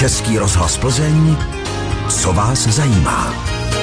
Český rozhlas Plzeň, co vás zajímá.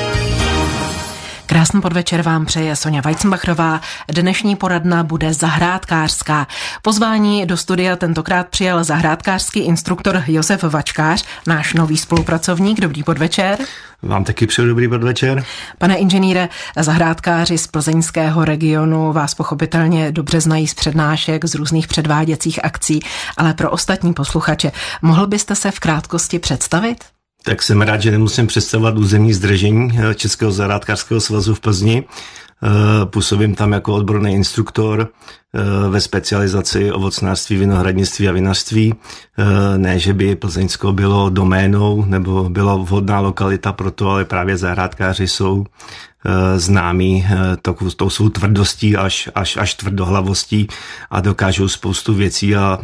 Krásný podvečer vám přeje Sonja Weizenbachrová. Dnešní poradna bude zahrádkářská. Pozvání do studia tentokrát přijal zahrádkářský instruktor Josef Vačkář, náš nový spolupracovník. Dobrý podvečer. Vám taky přeju dobrý podvečer. Pane inženýre, zahrádkáři z plzeňského regionu vás pochopitelně dobře znají z přednášek, z různých předváděcích akcí, ale pro ostatní posluchače, mohl byste se v krátkosti představit? Tak jsem rád, že nemusím představovat územní sdružení Českého zahrádkářského svazu v Plzni. Působím tam jako odborný instruktor ve specializaci ovocnářství, vinohradnictví a vinařství. Ne, že by Plzeňsko bylo doménou nebo byla vhodná lokalita pro to, ale právě zahrádkáři jsou známí tou svou tvrdostí až tvrdohlavostí a dokážou spoustu věcí a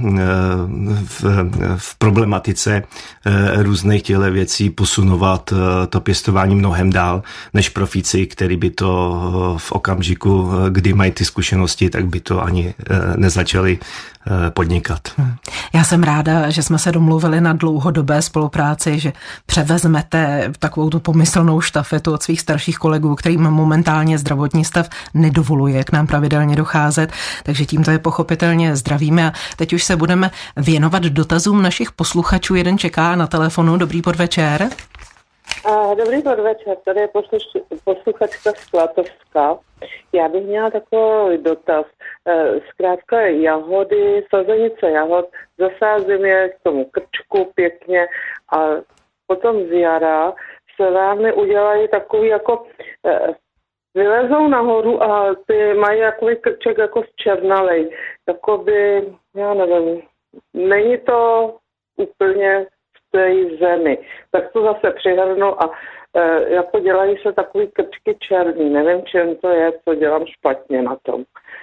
v problematice různých těchto věcí posunovat to pěstování mnohem dál než profíci, který by to v okamžiku, kdy mají ty zkušenosti, tak by to ani nezačali podnikat. Já jsem ráda, že jsme se domluvili na dlouhodobé spolupráci, že převezmete takovou tu pomyslnou štafetu od svých starších kolegů, kterým momentálně zdravotní stav nedovoluje k nám pravidelně docházet, takže tímto je pochopitelně zdravíme a teď už se budeme věnovat dotazům našich posluchačů. Jeden čeká na telefonu. Dobrý podvečer. Dobrý podvečer, tady je posluchačka z Klatovska. Já bych měla takový dotaz. Zkrátka jahody, sazenice jahod, zasázím je k tomu krčku pěkně a potom z jara se vámi udělají takový jako vylezou nahoru a ty mají takový krček jako zčernalej. Jakoby, já nevím, není to úplně v té zemi. Tak to zase přihrnu a jako dělají se takový krčky černý. Nevím, čem to je, co dělám špatně na tom.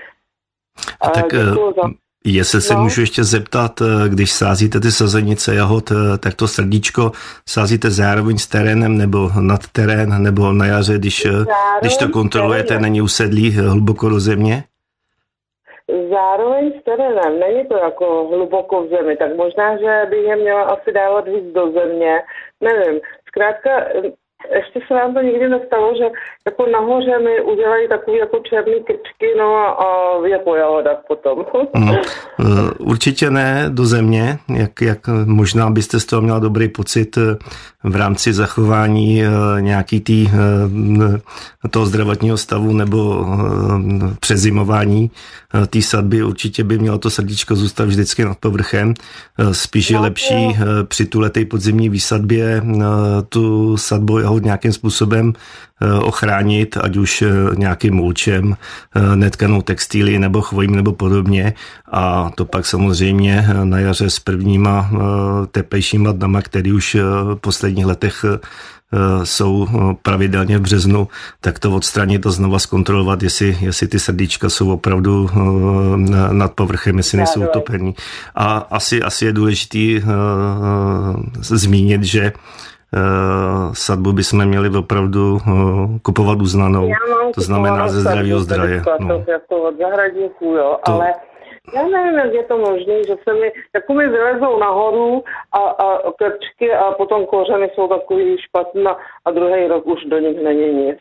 Tak jestli se můžu ještě zeptat, když sázíte ty sazenice jahod, tak to srdíčko sázíte zároveň s terénem nebo nad terén, nebo na jaře, když to kontrolujete, není usedlý hluboko do země? Zároveň s terénem, není to jako hluboko v zemi, tak možná, že bych je měla asi dávat víc do země, nevím. Zkrátka, ještě se vám to nikdy nestalo, že jako nahoře mi udělají takový jako černý krčky, no a je po jahodách potom. Určitě ne do země, jak možná byste z toho měla dobrý pocit v rámci zachování nějaký toho zdravotního stavu nebo přezimování té sadby. Určitě by mělo to srdíčko zůstat vždycky nad povrchem. Spíš je lepší při tuhleté podzimní výsadbě tu sadbu jahod nějakým způsobem ochránit, ať už nějakým mulčem, netkanou textíly nebo chvojím nebo podobně. A to pak samozřejmě na jaře s prvníma teplejšíma dnama, který už v posledních letech jsou pravidelně v březnu, tak to odstranit a znova zkontrolovat, jestli ty srdíčka jsou opravdu nad povrchem, jestli nejsou utopený. A asi je důležitý zmínit, že sadbu bychom měli opravdu kupovat uznanou, to znamená ze zdravého zdroje. Jako od zahradníků, jo, ale já nevím, jak je to možné, že se mi vylezou nahoru a krčky a potom kořeny jsou takový špatný a druhý rok už do nich není nic.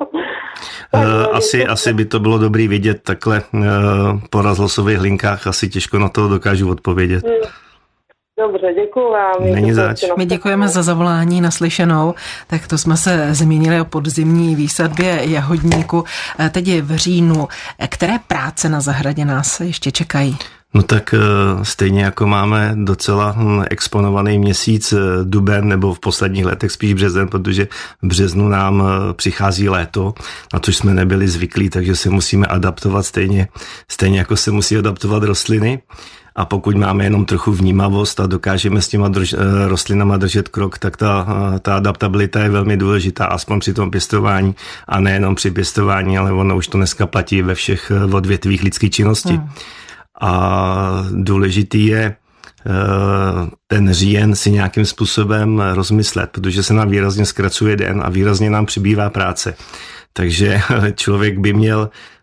Asi by to bylo dobrý vidět takhle po rozhlasových linkách, asi těžko na to dokážu odpovědět. Dobře, děkuji vám. Není zač. My děkujeme za zavolání, naslyšenou. Tak to jsme se zmínili o podzimní výsadbě jahodníku. Teď je v říjnu. Které práce na zahradě nás ještě čekají? No tak stejně jako máme docela exponovaný měsíc duben, nebo v posledních letech spíš březen, protože v březnu nám přichází léto, na což jsme nebyli zvyklí, takže se musíme adaptovat stejně jako se musí adaptovat rostliny. A pokud máme jenom trochu vnímavost a dokážeme s těma rostlinama držet krok, tak ta adaptabilita je velmi důležitá, aspoň při tom pěstování a nejenom při pěstování, ale ono už to dneska platí ve všech odvětvích lidské činnosti. A důležitý je ten říjen si nějakým způsobem rozmyslet, protože se nám výrazně zkracuje den a výrazně nám přibývá práce. Takže člověk by měl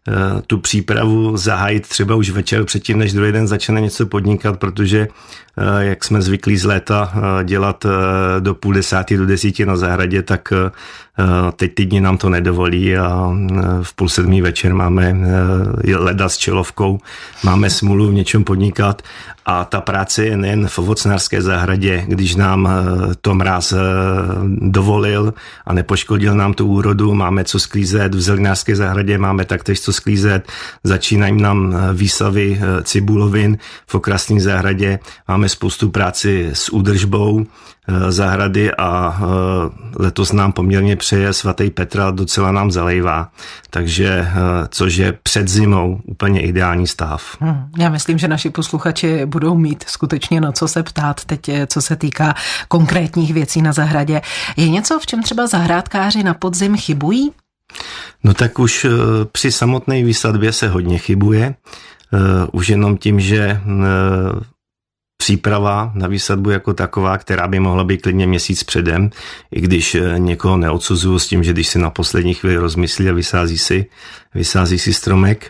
tu přípravu zahájit třeba už večer předtím, než druhý den začne něco podnikat, protože jak jsme zvyklí z léta dělat do 9:30 do 10 na zahradě, tak teď ty dny nám to nedovolí a v 6:30 večer máme leda s čelovkou, máme smůlu v něčem podnikat a ta práce je nejen v ovocnářské zahradě, když nám to mráz dovolil a nepoškodil nám tu úrodu, máme co sklízet, v zelenářské zahradě máme taktéž co sklízet, začínají nám výsavy cibulovin, v okrasné zahradě máme spoustu práci s údržbou zahrady a letos nám poměrně přeje svatý Petr, docela nám zalejvá, takže což je před zimou úplně ideální stav. Já myslím, že naši posluchači budou mít skutečně na co se ptát teď, co se týká konkrétních věcí na zahradě. Je něco, v čem třeba zahrádkáři na podzim chybují? No tak už při samotné výsadbě se hodně chybuje, už jenom tím, že příprava na výsadbu jako taková, která by mohla být klidně měsíc předem, i když někoho neodsuzuju s tím, že když si na poslední chvíli rozmyslí a vysází si stromek.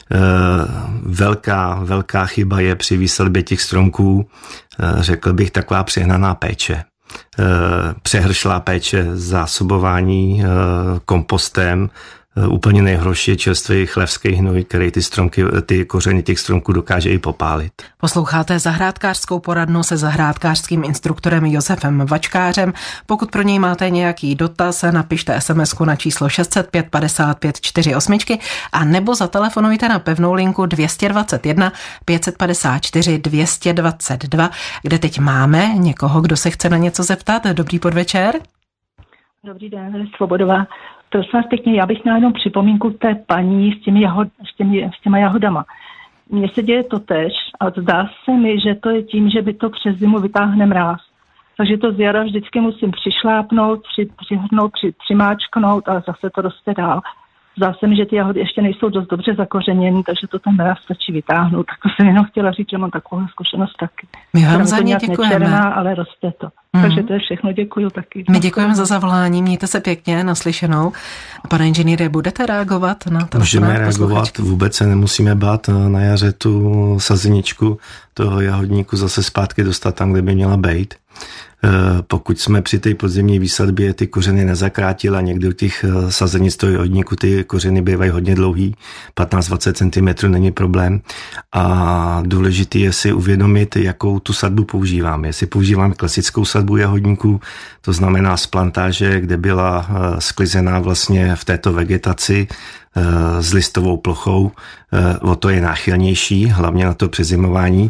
Velká chyba je při výsadbě těch stromků, řekl bych, taková přehnaná péče. Přehršlá péče, zásobování kompostem, úplně nejhorší je čerstvý chlevský hnůj, který ty kořeny těch stromků dokáže i popálit. Posloucháte zahrádkářskou poradnu se zahrádkářským instruktorem Josefem Vačkářem. Pokud pro něj máte nějaký dotaz, napište SMS-ku na číslo 605 55 48 a nebo zatelefonujte na pevnou linku 221 554 222, kde teď máme někoho, kdo se chce na něco zeptat. Dobrý podvečer. Dobrý den, Svobodová. Prosím vás pěkně, já bych měla jenom připomínku té paní s těma jahodama. Mně se děje to tež a zdá se mi, že to je tím, že by to přes zimu vytáhne mráz. Takže to z jara vždycky musím přišlápnout, přihrnout, přimáčknout a zase to roste dál. Zdá se mi, že ty jahody ještě nejsou dost dobře zakořeněny, takže to ten mráz stačí vytáhnout. Tak to jsem jenom chtěla říct, že mám takovou zkušenost taky. My vám za ně děkujeme. Nečerná, ale roste to. Takže to je všechno, děkuju taky. My děkujeme za zavolání, mějte se pěkně, naslyšenou. Pane inženýre, budete reagovat na to? Můžeme reagovat, vůbec se nemusíme bát na jaře tu sazeničku toho jahodníku zase zpátky dostat tam, kde by měla být. Pokud jsme při té podzimní výsadbě ty kořeny nezakrátili a někdy u těch sazenic toho jahodníku ty kořeny bývají hodně dlouhý, 15-20 cm není problém. A důležité je si uvědomit, jakou tu sadbu používáme. Jestli používáme klasickou sadbu jahodníků, to znamená z plantáže, kde byla sklizená vlastně v této vegetaci s listovou plochou, o to je náchylnější, hlavně na to přezimování.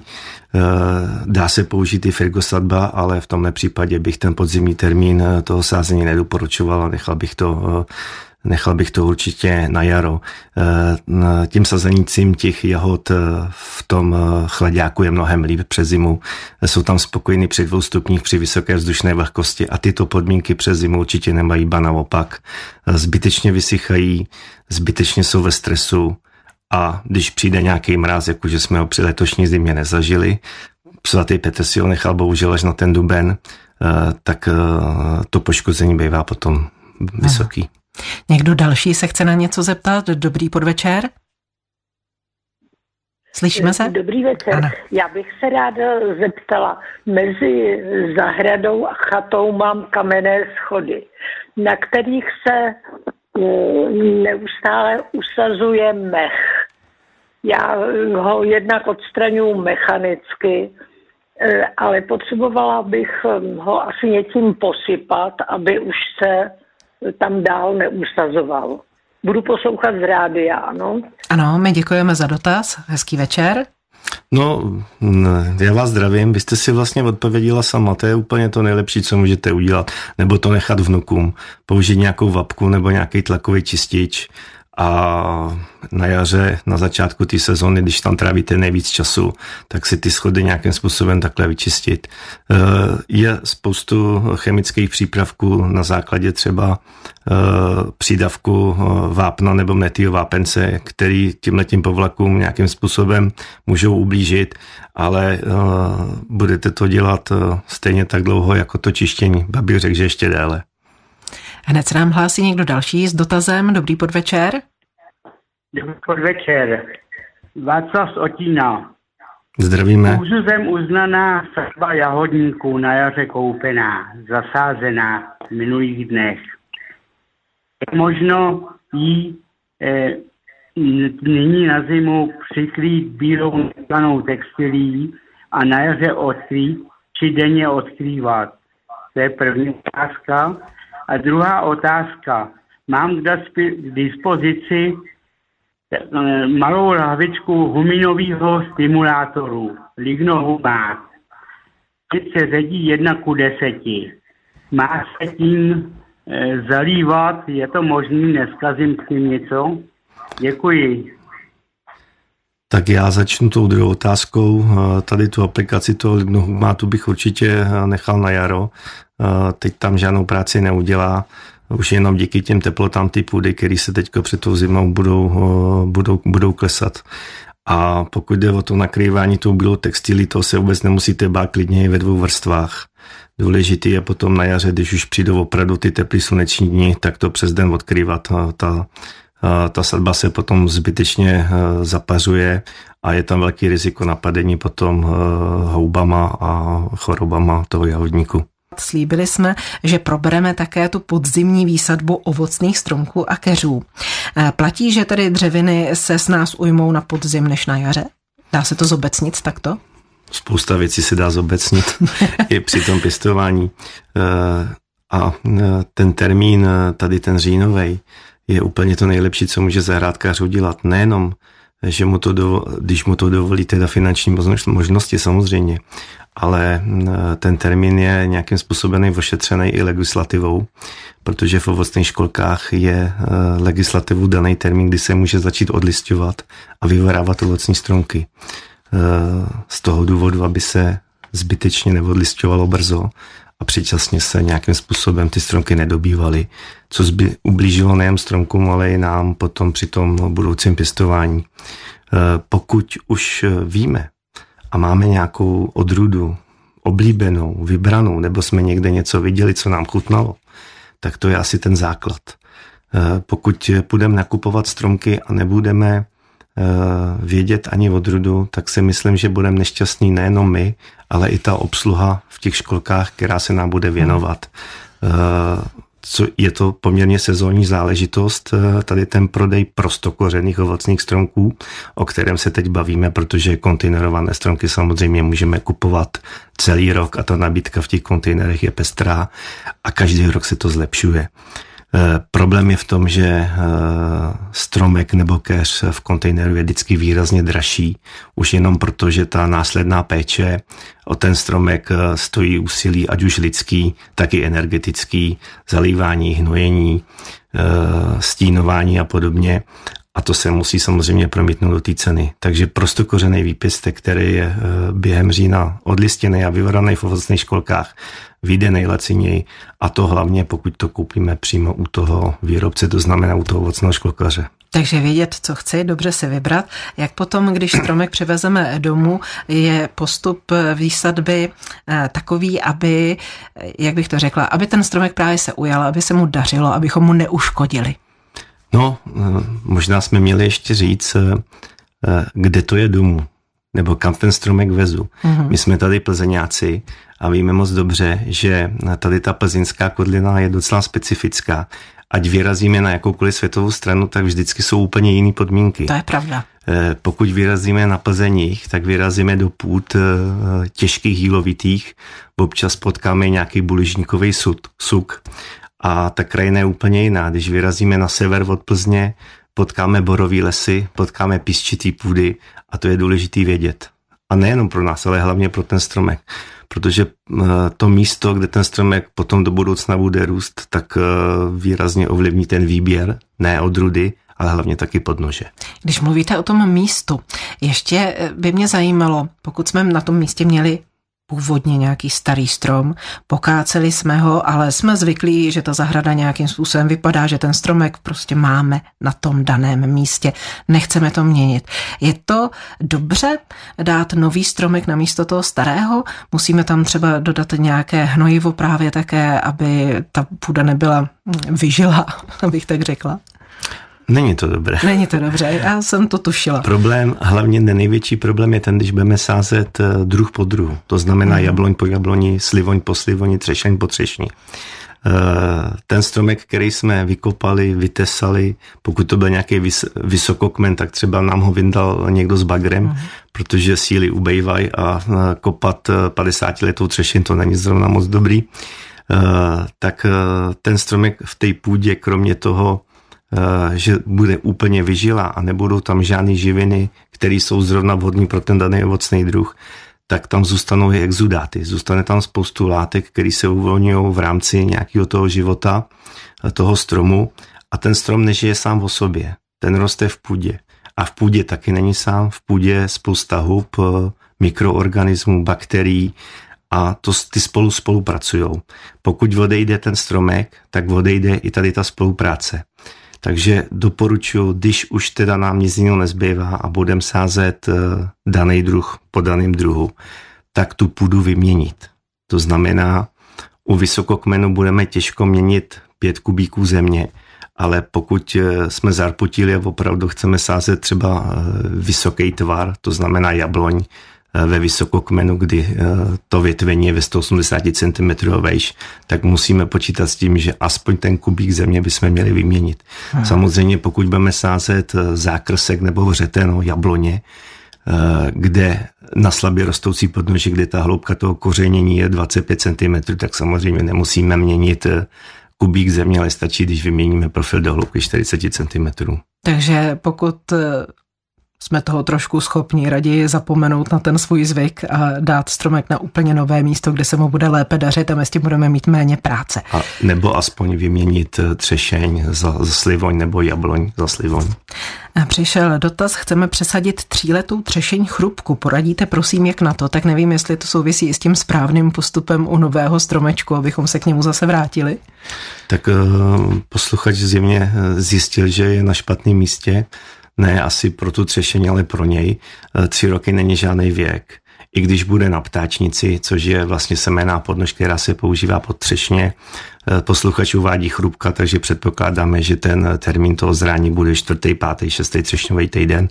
Dá se použít i frigosadba, ale v tomhle případě bych ten podzimní termín toho sázení nedoporučoval a nechal bych to určitě na jaro. Tím sazenícím těch jahod v tom chlaďáku je mnohem líp přes zimu. Jsou tam spokojení při 2 stupních při vysoké vzdušné vlhkosti a tyto podmínky přes zimu určitě nemají, ba naopak. Zbytečně vysychají, zbytečně jsou ve stresu a když přijde nějaký mráz, jakože jsme ho při letošní zimě nezažili, svatý Petr si ho nechal bohužel až na ten duben, tak to poškození bývá potom vysoký. Někdo další se chce na něco zeptat? Dobrý podvečer. Slyšíme se? Dobrý večer. Ano. Já bych se ráda zeptala. Mezi zahradou a chatou mám kamenné schody, na kterých se neustále usazuje mech. Já ho jednak odstraňuji mechanicky, ale potřebovala bych ho asi něčím posypat, aby už se tam dál neusazoval. Budu poslouchat z rádia, ano? Ano, my děkujeme za dotaz. Hezký večer. No, já vás zdravím. Vy jste si vlastně odpověděla sama. To je úplně to nejlepší, co můžete udělat. Nebo to nechat vnukům. Použít nějakou vapku nebo nějaký tlakový čistič. A na jaře, na začátku té sezóny, když tam trávíte nejvíc času, tak si ty schody nějakým způsobem takhle vyčistit. Je spoustu chemických přípravků na základě třeba přídavku vápna nebo metýl vápence, který tímhletím povlakům nějakým způsobem můžou ublížit, ale budete to dělat stejně tak dlouho jako to čištění. Babí řekl, že ještě déle. Hned se nám hlásí někdo další s dotazem. Dobrý podvečer. Dobrý podvečer. Václav z Otína. Zdravíme. Úřuzem uznaná sadba jahodníků na jaře koupená, zasázená v minulých dnech. Je možno jí nyní na zimu přikrýt bílou netkanou textilí a na jaře odkrýt či denně odkrývat. To je první otázka. A druhá otázka. Mám k dispozici malou lahvičku huminového stimulátoru, lignohumát. Se ředí 1:10. Má se tím zalívat, je to možný, neskazím s tím něco? Děkuji. Tak já začnu tou druhou otázkou. Tady tu aplikaci toho lignohumátu bych určitě nechal na jaro. Teď tam žádnou práci neudělá. Už jenom díky těm teplotám ty půdy, které se teďko před tou zimou budou klesat. A pokud jde o to nakrývání tou bílou textilí, to se vůbec nemusíte bát, klidně i ve 2 vrstvách. Důležitý je potom na jaře, když už přijdou opravdu ty teplý sluneční dny, tak to přes den odkrývat. Ta sadba se potom zbytečně zapařuje a je tam velký riziko napadení potom houbama a chorobama toho jahodníku. Slíbili jsme, že probereme také tu podzimní výsadbu ovocných stromků a keřů. Platí, že tedy dřeviny se s nás ujmou na podzim než na jaře? Dá se to zobecnit takto? Spousta věcí se dá zobecnit i při tom pěstování. A ten termín, tady ten říjnovej, je úplně to nejlepší, co může zahrádkář udělat. Nejenom, že když mu to dovolí teda finanční možnosti samozřejmě, ale ten termín je nějakým způsobem ošetřený i legislativou, protože v ovocných školkách je legislativou daný termín, kdy se může začít odlisťovat a vyvorávat ovocní stromky. Z toho důvodu, aby se zbytečně neodlisťovalo brzo a předčasně se nějakým způsobem ty stromky nedobývaly, což by ublížilo nejen stromkům, ale i nám potom při tom budoucím pěstování. Pokud už víme a máme nějakou odrůdu oblíbenou, vybranou, nebo jsme někde něco viděli, co nám chutnalo, tak to je asi ten základ. Pokud půjdeme nakupovat stromky a nebudeme vědět ani odrůdu, tak si myslím, že budeme nešťastní nejenom my, ale i ta obsluha v těch školkách, která se nám bude věnovat. Je to poměrně sezónní záležitost, tady ten prodej prostokořenných ovocných stromků, o kterém se teď bavíme, protože kontejnerované stromky samozřejmě můžeme kupovat celý rok a ta nabídka v těch kontejnerech je pestrá a každý rok se to zlepšuje. Problém je v tom, že stromek nebo keř v kontejneru je vždycky výrazně dražší, už jenom proto, že ta následná péče o ten stromek stojí úsilí, ať už lidský, tak i energetický, zalívání, hnojení, stínování a podobně. A to se musí samozřejmě promítnout do té ceny. Takže prostokořený výpěstek, který je během října odlistěný a vyvoraný v ovocných školkách, vyjde nejlaciněji, a to hlavně, pokud to koupíme přímo u toho výrobce, to znamená u toho ovocného školkaře. Takže vědět, co chci, dobře si vybrat. Jak potom, když stromek přivezeme domů, je postup výsadby takový, aby, jak bych to řekla, aby ten stromek právě se ujal, aby se mu dařilo, abychom mu neuškodili. No, možná jsme měli ještě říct, kde to je domů, nebo kam ten stromek vezu. My jsme tady Plzeňáci a víme moc dobře, že tady ta plzeňská kodlina je docela specifická. Ať vyrazíme na jakoukoliv světovou stranu, tak vždycky jsou úplně jiné podmínky. To je pravda. Pokud vyrazíme na Plzeních, tak vyrazíme do půd těžkých jílovitých, občas potkáme nějaký buližníkový suk a ta krajina je úplně jiná. Když vyrazíme na sever od Plzně, potkáme borový lesy, potkáme písčitý půdy a to je důležitý vědět. A nejenom pro nás, ale hlavně pro ten stromek. Protože to místo, kde ten stromek potom do budoucna bude růst, tak výrazně ovlivní ten výběr, ne odrůdy, ale hlavně taky podnože. Když mluvíte o tom místu, ještě by mě zajímalo, pokud jsme na tom místě měli původně nějaký starý strom, pokáceli jsme ho, ale jsme zvyklí, že ta zahrada nějakým způsobem vypadá, že ten stromek prostě máme na tom daném místě. Nechceme to měnit. Je to dobře dát nový stromek na místo toho starého? Musíme tam třeba dodat nějaké hnojivo právě také, aby ta půda nebyla vyžilá, abych tak řekla? Není to dobré. Není to dobře, já jsem to tušila. Problém, hlavně největší problém je ten, když budeme sázet druh po druhu. To znamená jabloň po jabloni, slivoň po slivoni, třešeň po třešni. Ten stromek, který jsme vykopali, vytesali, pokud to byl nějaký vysokokmen, tak třeba nám ho vyndal někdo s bagrem, protože síly ubejvají a kopat 50letou třešin to není zrovna moc dobrý. Tak ten stromek v té půdě, kromě toho, že bude úplně vyžilá a nebudou tam žádné živiny, které jsou zrovna vhodné pro ten daný ovocný druh, tak tam zůstanou i exudáty. Zůstane tam spoustu látek, které se uvolňují v rámci nějakého toho života, toho stromu, a ten strom nežije sám o sobě. Ten roste v půdě. A v půdě taky není sám. V půdě je spousta hub, mikroorganismů, bakterií, a ty spolupracují. Pokud odejde ten stromek, tak odejde i tady ta spolupráce. Takže doporučuji, když už teda nám nic jiného nezbývá a budeme sázet daný druh po daném druhu, tak tu půdu vyměnit. To znamená, u vysokokmenu budeme těžko měnit 5 kubíků země, ale pokud jsme zarputili a opravdu chceme sázet třeba vysoký tvar, to znamená jabloň, ve vysokokmenu, kdy to větvení je ve 180 cm vejš, tak musíme počítat s tím, že aspoň ten kubík země bychom měli vyměnit. Samozřejmě pokud budeme sázet zákrsek nebo vřeteno jabloně, kde na slabě rostoucí podnoži, kde ta hloubka toho kořenění je 25 cm, tak samozřejmě nemusíme měnit kubík země, ale stačí, když vyměníme profil do hloubky 40 cm. Takže pokud jsme toho trošku schopni raději zapomenout na ten svůj zvyk a dát stromek na úplně nové místo, kde se mu bude lépe dařit a my s tím budeme mít méně práce. A nebo aspoň vyměnit třešeň za slivoň nebo jabloň za slivoň. Přišel dotaz, chceme přesadit 3letou třešeň chrupku. Poradíte prosím, jak na to? Tak nevím, jestli to souvisí i s tím správným postupem u nového stromečku, abychom se k němu zase vrátili. Tak posluchač zjevně zjistil, že je na špatném místě. Ne asi pro tu třešeň, ale pro něj. 3 roky není žádný věk. I když bude na ptáčnici, což je vlastně semenná podnož, která se používá pod třešně, posluchač uvádí chrupka, takže předpokládáme, že ten termín toho zrání bude 4., 5., 6. třešňový týden,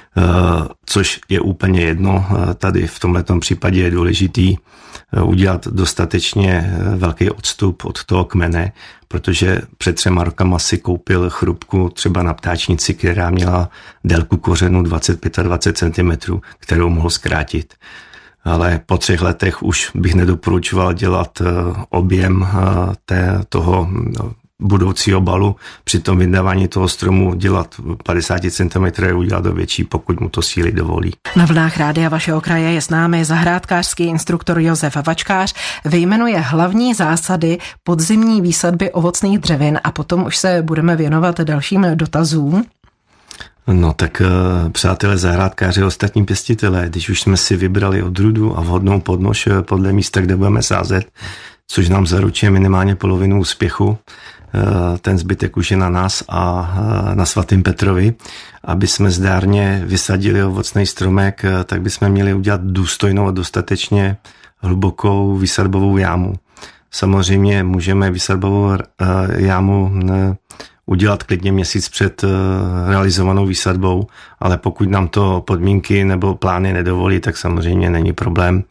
což je úplně jedno. Tady v tomhletom případě je důležitý udělat dostatečně velký odstup od toho kmene, protože před 3 rokama si koupil chrupku třeba na ptáčnici, která měla délku kořenu 25 cm, kterou mohl zkrátit. Ale po 3 letech už bych nedoporučoval dělat objem toho budoucího balu. Při tom vydávání toho stromu dělat 50 cm a udělat do větší, pokud mu to síly dovolí. Na vlnách Rádia vašeho kraje je s námi zahrádkářský instruktor Josef Vačkář. Vyjmenuje hlavní zásady podzimní výsadby ovocných dřevin a potom už se budeme věnovat dalším dotazům. No tak přátelé zahrádkáři, ostatní pěstitelé, když už jsme si vybrali odrůdu a vhodnou podnož podle místa, kde budeme sázet, což nám zaručuje minimálně polovinu úspěchu, ten zbytek už je na nás a na svatým Petrovi. Aby jsme zdárně vysadili ovocný stromek, tak bychom měli udělat důstojnou a dostatečně hlubokou výsadbovou jámu. Samozřejmě můžeme výsadbovou jámu udělat klidně měsíc před realizovanou výsadbou, ale pokud nám to podmínky nebo plány nedovolí, tak samozřejmě není problém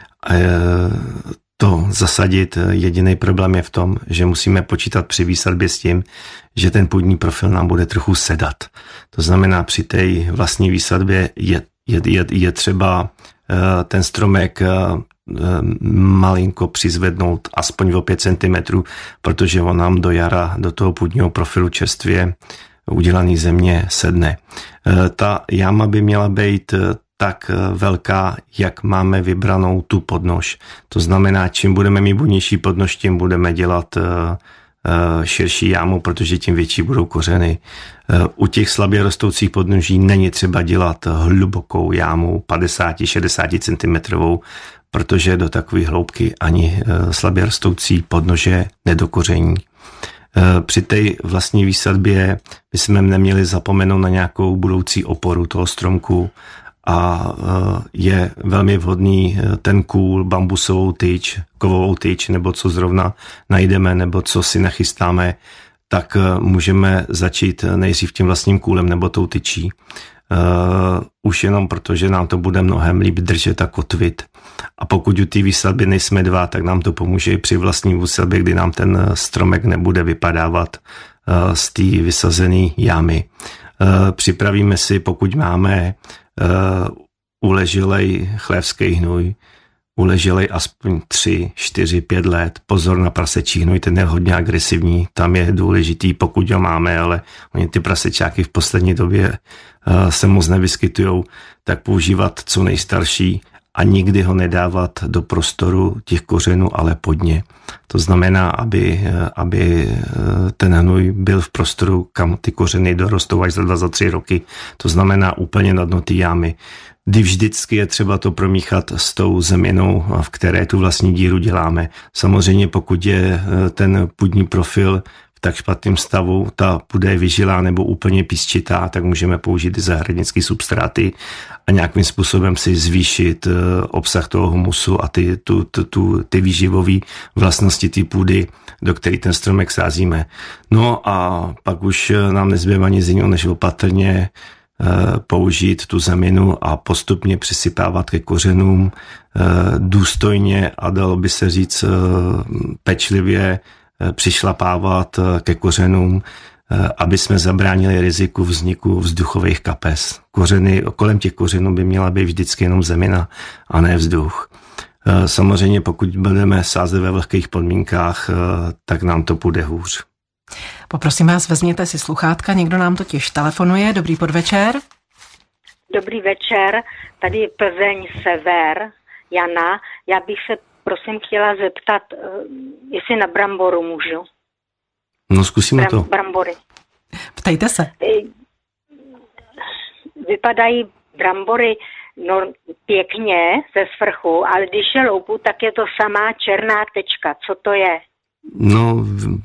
to zasadit. Jediný problém je v tom, že musíme počítat při výsadbě s tím, že ten půdní profil nám bude trochu sedat. To znamená, při té vlastní výsadbě je třeba ten stromek malinko přizvednout aspoň o 5 cm, protože on nám do jara do toho půdního profilu čerstvě udělaný země sedne. Ta jáma by měla být tak velká, jak máme vybranou tu podnož. To znamená, čím budeme mít budnější podnož, tím budeme dělat širší jámu, protože tím větší budou kořeny. U těch slabě rostoucích podnoží není třeba dělat hlubokou jámu 50-60 cm, protože do takové hloubky ani slabě rostoucí podnože nedokoření. Při té vlastní výsadbě bychom neměli zapomenout na nějakou budoucí oporu toho stromku a je velmi vhodný ten kůl, bambusovou tyč, kovovou tyč, nebo co zrovna najdeme, nebo co si nachystáme, tak můžeme začít nejdřív tím vlastním kůlem nebo tou tyčí. Už jenom proto, že nám to bude mnohem líp držet a kotvit. A pokud u té výsadby nejsme dva, tak nám to pomůže i při vlastní výsadbě, kdy nám ten stromek nebude vypadávat z té vysazené jámy. Připravíme si, pokud máme uležilej chlévský hnůj, uležilej aspoň 3, 4, 5 let. Pozor na prasečí hnůj, ten je hodně agresivní, tam je důležitý, pokud ho máme, ale oni ty prasečáky v poslední době se moc nevyskytujou, tak používat co nejstarší a nikdy ho nedávat do prostoru těch kořenů, ale pod ně. To znamená, aby ten hnůj byl v prostoru, kam ty kořeny dorostou až za 2, za 3 roky. To znamená úplně na dno té jámy. Kdy vždycky je třeba to promíchat s tou zeminou, v které tu vlastní díru děláme. Samozřejmě pokud je ten půdní profil v tak špatném stavu, ta půda je vyžilá nebo úplně písčitá, tak můžeme použít i zahradnické substráty a nějakým způsobem si zvýšit obsah toho humusu a ty výživové vlastnosti té půdy, do které ten stromek sázíme. No a pak už nám nezbývá nic jiného, než opatrně použít tu zeminu a postupně přisypávat ke kořenům důstojně a dalo by se říct pečlivě přišlapávat ke kořenům, aby jsme zabránili riziku vzniku vzduchových kapes. Kolem těch kořenů by měla být vždycky jenom zemina a ne vzduch. Samozřejmě pokud budeme sázet ve vlhkých podmínkách, tak nám to půjde hůř. Poprosím vás, vezměte si sluchátka, někdo nám totiž telefonuje. Dobrý podvečer. Dobrý večer, tady je Plzeň Sever, Jana. Já bych se prosím chtěla zeptat, jestli na bramboru můžu. No zkusíme to. Brambory. Ptejte se. Vypadají brambory pěkně ze svrchu, ale když je loupu, tak je to samá černá tečka. Co to je? No,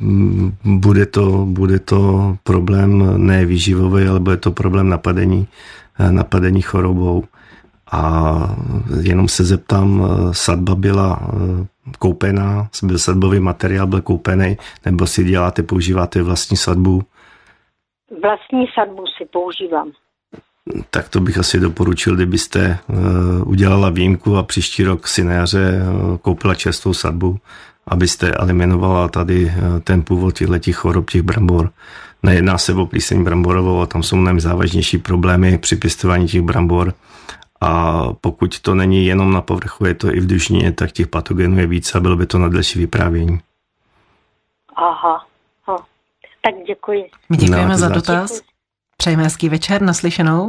bude to problém ne výživový, ale bude to problém napadení chorobou. A jenom se zeptám, sadba byla koupená, sadbový materiál byl koupený, nebo si používáte vlastní sadbu? Vlastní sadbu si používám. Tak to bych asi doporučil, kdybyste udělala výjimku a příští rok si na jaře koupila čerstvou sadbu, abyste eliminovala tady ten původ těch chorob, těch brambor. Nejedná se o plíseň bramborovou, a tam jsou mnohem závažnější problémy při pěstování těch brambor. A pokud to není jenom na povrchu, je to i v dušnině, tak těch patogenů je víc a bylo by to na delší vyprávění. Aha. Tak děkuji. My děkujeme za dotaz. Přejeme hezký večer, naslyšenou.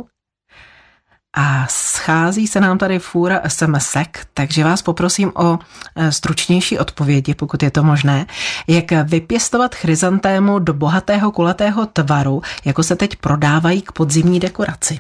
A schází se nám tady fůra SMS-ek, takže vás poprosím o stručnější odpovědi, pokud je to možné. Jak vypěstovat chryzantému do bohatého kulatého tvaru, jako se teď prodávají k podzimní dekoraci?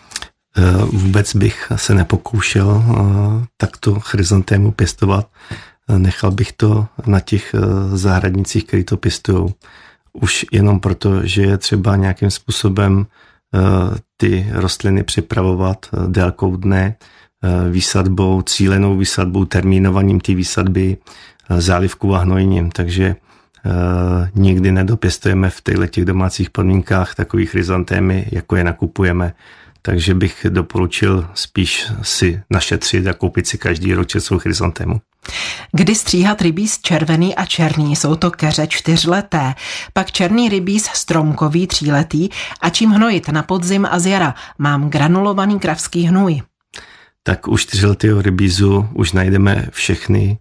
Vůbec bych se nepokoušel takto chryzantému pěstovat. Nechal bych to na těch zahradnicích, kteří to pěstujou. Už jenom proto, že je třeba nějakým způsobem ty rostliny připravovat délkou dne, výsadbou, cílenou výsadbou, termínovaním té výsadby, zálivkou a hnojením. Takže nikdy nedopěstujeme v těch domácích podmínkách takový chryzantémy, jako je nakupujeme. Takže bych doporučil spíš si našetřit a koupit si každý rok čerstvou chryzantému. Kdy stříhat rybíz červený a černý, jsou to keře 4leté, pak černý rybíz stromkový 3letý a čím hnojit na podzim a z jara? Mám granulovaný kravský hnůj. Tak u 4letého rybízu už najdeme všechny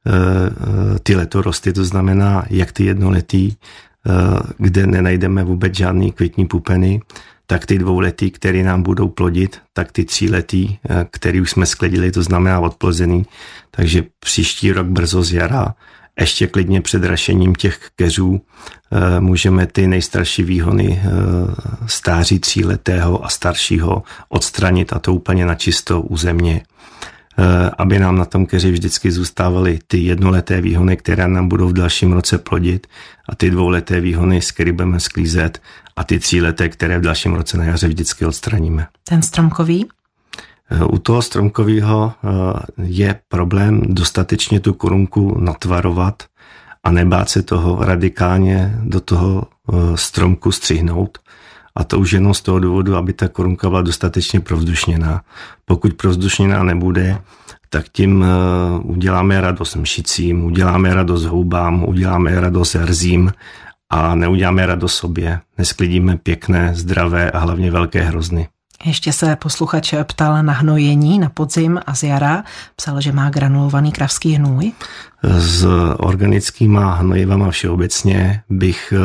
ty letorosty, to znamená jak ty 1letý, kde nenajdeme vůbec žádný květní pupeny, tak ty 2letý, které nám budou plodit, tak ty 3letý, který už jsme skledili, to znamená odplozený. Takže příští rok brzo z jara, ještě klidně před rašením těch keřů, můžeme ty nejstarší výhony stáří 3letého a staršího odstranit, a to úplně načisto u země, aby nám na tom keři vždycky zůstávaly ty 1leté výhony, které nám budou v dalším roce plodit, a ty 2leté výhony, z kterých budeme sklízet, a ty 3leté, které v dalším roce na jaře vždycky odstraníme. Ten stromkový? U toho stromkového je problém dostatečně tu korunku natvarovat a nebát se toho radikálně do toho stromku střihnout. A to už jenom z toho důvodu, aby ta korunka byla dostatečně provzdušněná. Pokud provzdušněná nebude, tak tím uděláme radost mšicím, uděláme radost houbám, uděláme radost rzím a neuděláme radost sobě. Nesklidíme pěkné, zdravé a hlavně velké hrozny. Ještě se posluchač ptal na hnojení na podzim a z jara. Psal, že má granulovaný kravský hnůj. S organickýma hnojivama všeobecně bych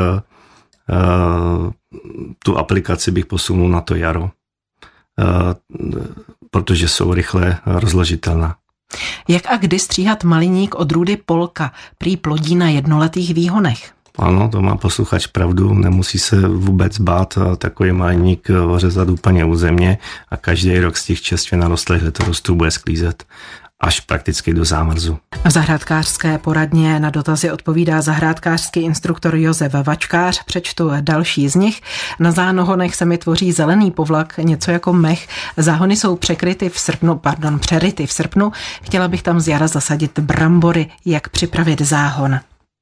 tu aplikaci bych posunul na to jaro, protože jsou rychle rozložitelná. Jak a kdy stříhat maliník odrůdy Polka? Prý plodí na jednoletých výhonech. Ano, to má posluchač pravdu, nemusí se vůbec bát takový maliník ořezat úplně u země a každý rok z těch čerstvě narostlých letorostů bude sklízet až prakticky do zámrzu. V zahrádkářské poradně na dotazy odpovídá zahrádkářský instruktor Josef Vačkář. Přečtu další z nich. Na zánohonech se mi tvoří zelený povlak, něco jako mech. Záhony jsou přeryty v srpnu. Chtěla bych tam z jara zasadit brambory. Jak připravit záhon?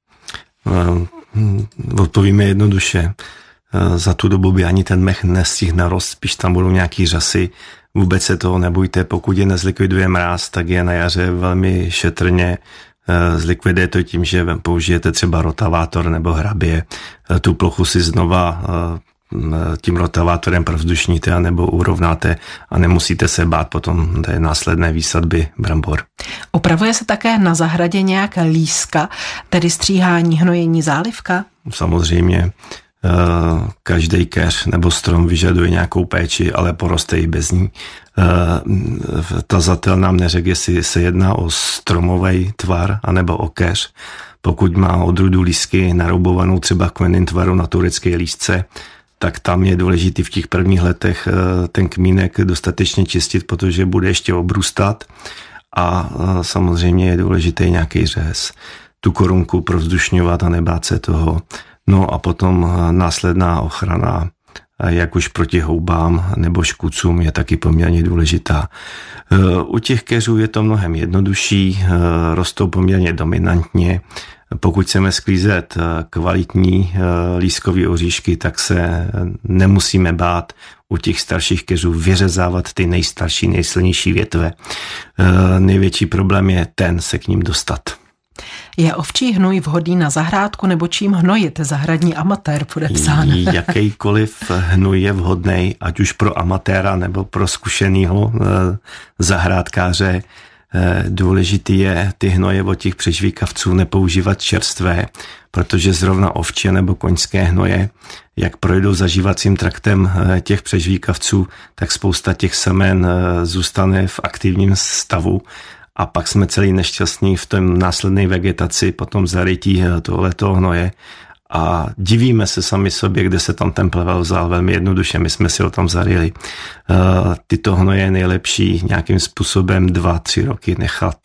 Odpovíme jednoduše. Za tu dobu by ani ten mech nestihl narost, spíš tam budou nějaký řasy. Vůbec se toho nebojte, pokud je nezlikviduje mráz, tak je na jaře velmi šetrně. Zlikviduje to tím, že použijete třeba rotavátor nebo hrabě. Tu plochu si znova tím rotavátorem provzdušníte a nebo urovnáte a nemusíte se bát potom té následné výsadby brambor. Upravuje se také na zahradě nějaká líska, tedy stříhání, hnojení, zálivka? Samozřejmě. Každý keř nebo strom vyžaduje nějakou péči, ale poroste i bez ní. Tazatel nám neřekl, jestli se jedná o stromový tvar anebo o keř. Pokud má odrůdu lísky naroubovanou třeba kmenným tvaru na turecké lísce, tak tam je důležitý v těch prvních letech ten kmínek dostatečně čistit, protože bude ještě obrůstat a samozřejmě je důležitý nějaký řez. Tu korunku provzdušňovat a nebát se toho. No a potom následná ochrana, jak už proti houbám nebo škůdcům, je taky poměrně důležitá. U těch keřů je to mnohem jednodušší, rostou poměrně dominantně. Pokud chceme sklízet kvalitní lískový oříšky, tak se nemusíme bát u těch starších keřů vyřezávat ty nejstarší, nejsilnější větve. Největší problém je se k ním dostat. Je ovčí hnůj vhodný na zahrádku nebo čím hnojit? Zahradní amatér podepsán. Jakýkoliv hnůj je vhodný, ať už pro amatéra nebo pro zkušenýho zahrádkáře. Důležitý je ty hnoje od těch přežvíkavců nepoužívat čerstvé, protože zrovna ovčí nebo koňské hnoje, jak projdou zažívacím traktem těch přežvíkavců, tak spousta těch semen zůstane v aktivním stavu a pak jsme celý nešťastní v tom následné vegetaci, potom zarytí tohleto hnoje a divíme se sami sobě, kde se tam ten plevel vzal. Velmi jednoduše, my jsme si ho tam zaryli. Tyto hnoje je nejlepší nějakým způsobem 2-3 roky nechat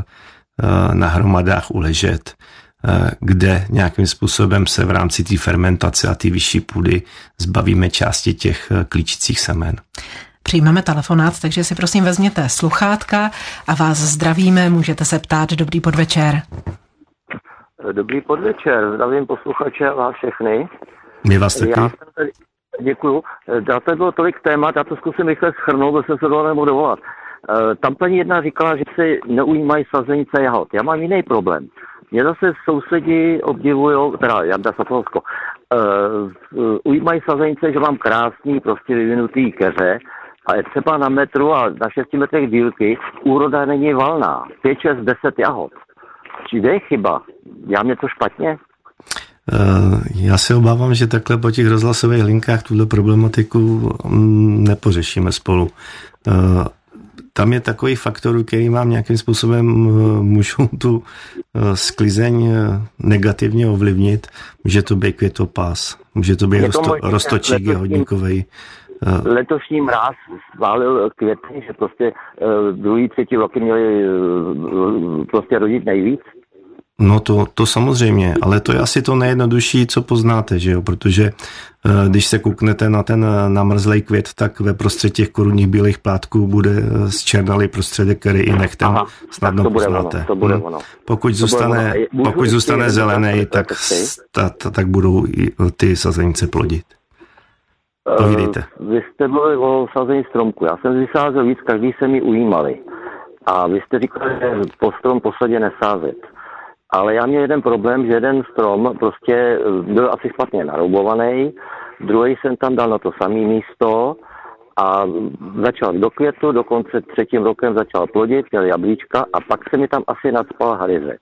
na hromadách uležet, kde nějakým způsobem se v rámci té fermentace a té vyšší půdy zbavíme části těch klíčících semen. Přijmeme telefonát, takže si prosím vezměte sluchátka a vás zdravíme, můžete se ptát. Dobrý podvečer. Dobrý podvečer, zdravím posluchače a vás všechny. My vás taky. Děkuju. Tady bylo tolik témat, já to zkusím rychle shrnout, protože jsem se toho nemohl dovolat. Tam paní jedna říkala, že si neujímají sazenice jahod. Já mám jiný problém. Mě zase sousedi obdivujou, teda Janda Sapolsko, ujímají sazenice, že mám krásný, prostě vyvinutý keře, a je třeba na metru a na 6 metrech dílky úroda není valná. 5, 6, 10 jahod. Kde je chyba? Dělám něco špatně? Já se obávám, že takhle po těch rozhlasových linkách tuhle problematiku nepořešíme spolu. Tam je takový faktor, který vám nějakým způsobem můžou tu sklizeň negativně ovlivnit. Může to být květopás, může to být roztočík hodníkovej. Letošní mráz zválil květy, že prostě druhý, třetí roky měli prostě rodit nejvíc. No to samozřejmě, ale to je asi to nejjednodušší, co poznáte, že jo, protože když se kouknete na ten namrzlej květ, tak ve prostřed těch korunních bílých plátků bude zčernalý prostředek, který i nechtem snadno poznáte. To bude ono. Pokud zůstane zelený, tak budou ty sazenice plodit. Povídejte. Vy jste mluvili o sazení stromku. Já jsem vysázel víc, každý se mi ujímali. A vy jste říkali, že po strom posadě nesázet. Ale já měl jeden problém, že jeden strom prostě byl asi špatně naroubovaný, druhý jsem tam dal na to samé místo a začal do květu, dokonce 3. rokem začal plodit, měl jablíčka a pak se mi tam asi nacpal haryze.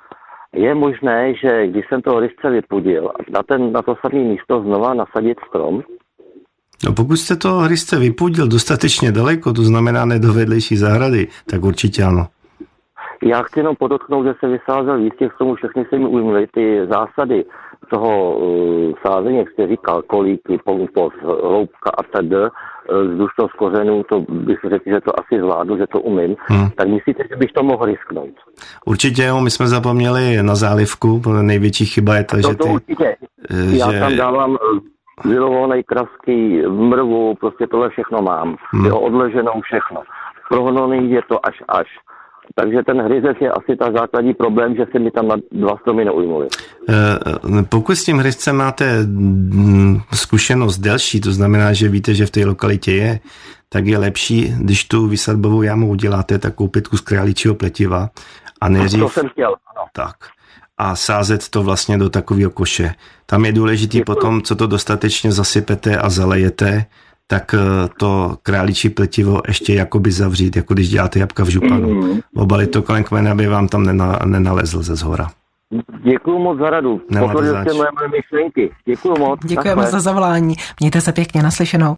Je možné, že když jsem toho ryzce vypudil, na to samé místo znova nasadit strom? No pokud jste toho hryzce vypudil dostatečně daleko, to znamená ne do vedlejší zahrady, tak určitě ano. Já chci jenom podotknout, že se vysázel víc těch stromů, všechny se mi ujmuli. Ty zásady toho sázení, jak jste říkal, kolíky, pompost, hloubka a tedy, vzdušnost kořenů, to bych řekl, že to asi zvládnu, že to umím. Tak myslíte, že bych to mohl risknout? Určitě jo, my jsme zapomněli na zálivku, největší chyba je to, že ty... Určitě. Já tam dávám vylovované krasky, mrvu, prostě tohle všechno mám. Jeho odleženou všechno. Prohnoný je to až. Takže ten hryzec je asi ta základní problém, že se mi tam na 2 stromy neujmuli. Pokud s tím hryzcem máte zkušenost delší, to znamená, že víte, že v té lokalitě je, tak je lepší, když tu vysadbovou jámu uděláte, tak koupit kus králičího pletiva a nejdřív... To jsem chtěl, ano. Tak. A sázet to vlastně do takového koše. Tam je důležitý potom, co to dostatečně zasypete a zalejete, tak to králičí pletivo ještě jakoby zavřít, jako když děláte jabka v županu. Obalit to kolem kmene, aby vám tam nenalezl ze zhora. Děkuju moc za radu. Potvrdil jste moje myšlenky. Děkuju moc. Děkujeme za zavolání. Mějte se pěkně, naslyšenou.